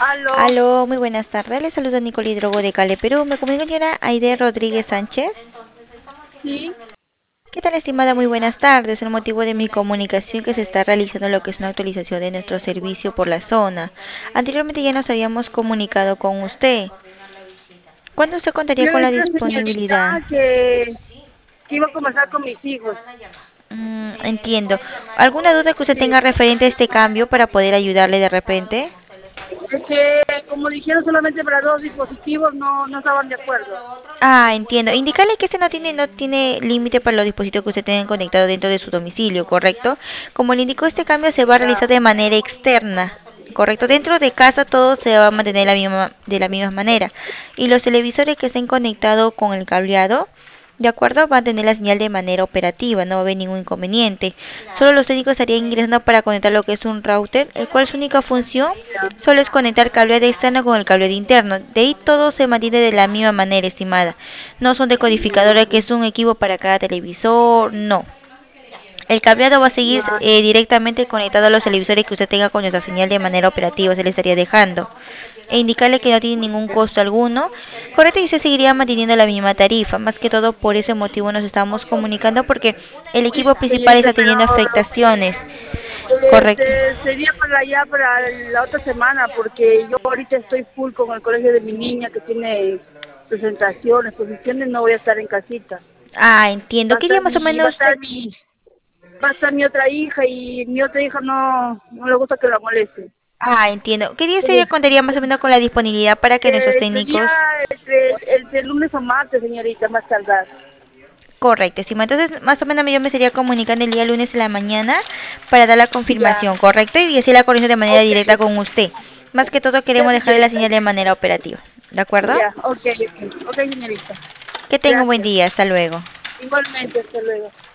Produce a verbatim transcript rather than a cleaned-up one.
Aló, Aló, muy buenas tardes. Les saluda Nicole Hidrogo de Cali, Perú. Me comunico con señora Aide Rodríguez Sánchez. sí, ¿Qué tal, estimada? Muy buenas tardes. El motivo de mi comunicación que se está realizando lo que es una actualización de nuestro servicio por la zona. Anteriormente ya nos habíamos comunicado con usted. ¿Cuándo usted contaría yo con la decía señorita disponibilidad? que, que iba a conversar con mis hijos. Mm, entiendo. ¿Alguna duda que usted Sí, tenga referente a este cambio para poder ayudarle de repente? es que como dijeron solamente para dos dispositivos no, no estaban de acuerdo. Ah, entiendo. Indicarle que este no tiene, no tiene límite para los dispositivos que usted tenga conectado dentro de su domicilio, ¿correcto? Como le indicó, este cambio se va a Ya, realizar de manera externa, ¿correcto? Dentro de casa todo se va a mantener la misma, de la misma manera. Y los televisores que estén conectados con el cableado, ¿de acuerdo? Van a tener la señal de manera operativa, no va a haber ningún inconveniente. Solo los técnicos estarían ingresando para conectar lo que es un router, el cual su única función ya. solo es conectar cable de externo con el cable de interno. De ahí todo se mantiene de la misma manera, estimada. No son decodificadores que es un equipo para cada televisor, no. El cableado va a seguir Ya, eh, directamente conectado a los televisores que usted tenga con nuestra señal de manera operativa, se le estaría dejando. E indicarle que no tiene ningún costo alguno. Correcto, y usted seguiría manteniendo la misma tarifa. Más que todo por ese motivo nos estamos comunicando porque el equipo principal señorita, está pero teniendo afectaciones. Correcto. este, sería para allá, para la otra semana, porque yo ahorita estoy full con el colegio de mi niña que tiene presentaciones, exposiciones, no voy a estar en casita. Ah, entiendo. Va a ¿Qué día estar más o mi, va a menos estar mi, va a estar mi otra hija y mi otra hija no, no le gusta que la moleste. Ah, entiendo. ¿Qué día Eh, se contaría más o menos con la disponibilidad para que nuestros eh, sería técnicos... entre, entre el lunes o martes, señorita, más tardar. Correcto, estima. Entonces, más o menos yo me estaría comunicando el día lunes en la mañana para dar la Ya, confirmación, ¿correcto? Y así la coordinación de manera ok, directa con usted. Más que todo ya, queremos dejarle la señorita, señal de manera operativa. ¿De acuerdo? ya, ok, ok, ok, señorita. Que tenga un buen Gracias. día. Hasta luego. Igualmente, hasta luego.